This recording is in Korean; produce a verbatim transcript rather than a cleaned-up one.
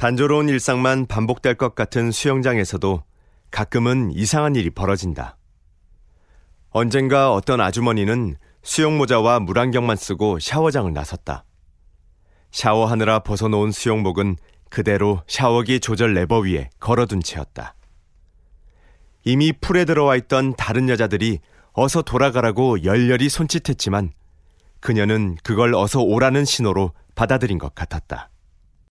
단조로운 일상만 반복될 것 같은 수영장에서도 가끔은 이상한 일이 벌어진다. 언젠가 어떤 아주머니는 수영모자와 물안경만 쓰고 샤워장을 나섰다. 샤워하느라 벗어놓은 수영복은 그대로 샤워기 조절 레버 위에 걸어둔 채였다. 이미 풀에 들어와 있던 다른 여자들이 어서 돌아가라고 열렬히 손짓했지만 그녀는 그걸 어서 오라는 신호로 받아들인 것 같았다.